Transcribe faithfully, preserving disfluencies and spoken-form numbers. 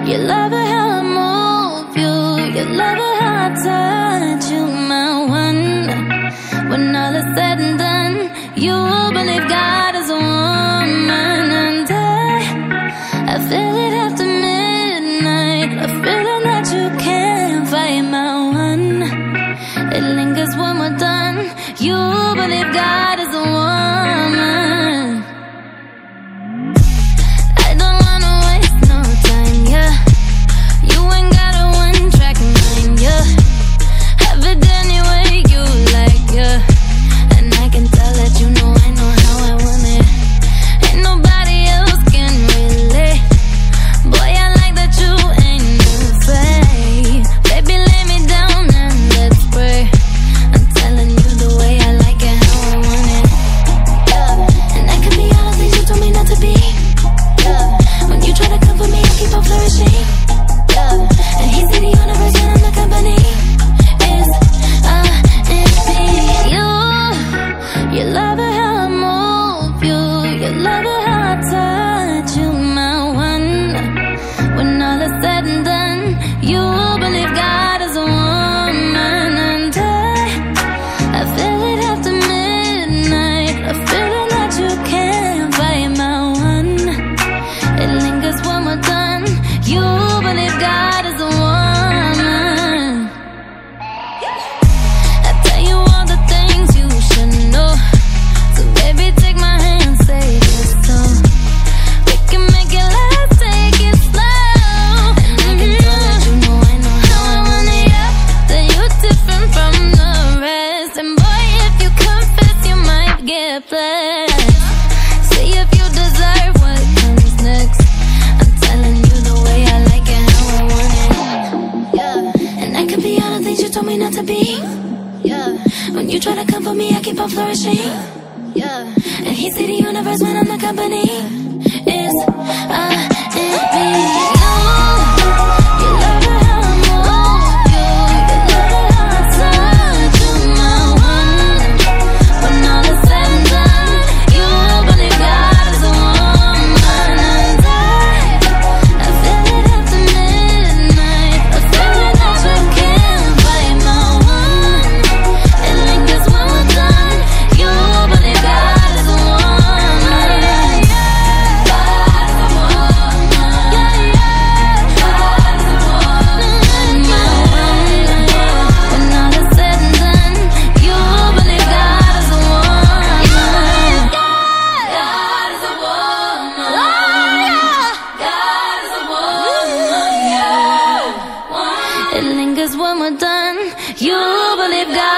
You love it how I move you. You love it how I touch you, my one. When all is said and done, you believe God is a woman. And I, I feel it after midnight, a feeling that you can't fight, my one. It lingers when we're done. You believe God is a woman. I don't wanna waste no time, yeah. You ain't got a one-track mind, yeah. Have it any way you like, yeah. And I can tell that you know I know how I want it. Ain't nobody else can relate. Boy, I like that you ain't afraid. Baby, lay me down and let's pray. I'm telling you the way I like it, how I want it, yeah. And I can be all the things you told me not to be, yeah. When you try to comfort me, I keep on flourishing, yeah. And he see the universe when I'm the company. It's uh, it's me. You, you love it how I move you. You love it how I touch you, my one. When all is said and done, you believe God is a woman. And I, I feel it after midnight, a feeling that you can't fight, my one. It lingers when we're done. You believe God is a woman. I tell you all the things you should know. So baby, take my hand, say this song. We can make it last, take it slow. And I can tell that you know I know how I want it, yeah. That you're different from the rest. And boy, if you confess, you might get blessed. See if you deserve what comes next. I'm telling you the way I like it, how I want it, yeah. And I can be all the things you told me not to be, yeah. When you try to come for me, I keep on flourishing, yeah. And he see the universe when I'm the company. It's uh, it's me. You, you love it how I move you. You love it how I touch you, my one. When all is said and done, you believe God is a woman. And I, I feel it after midnight, a feeling that you can't fight, my one. It lingers when we're done. You believe God is a woman. God is a woman. Yeah, yeah. God is a woman, my one. When all is said and done, you believe God is a woman. God is a woman. God is a woman, yeah. It lingers when we're done. You believe God.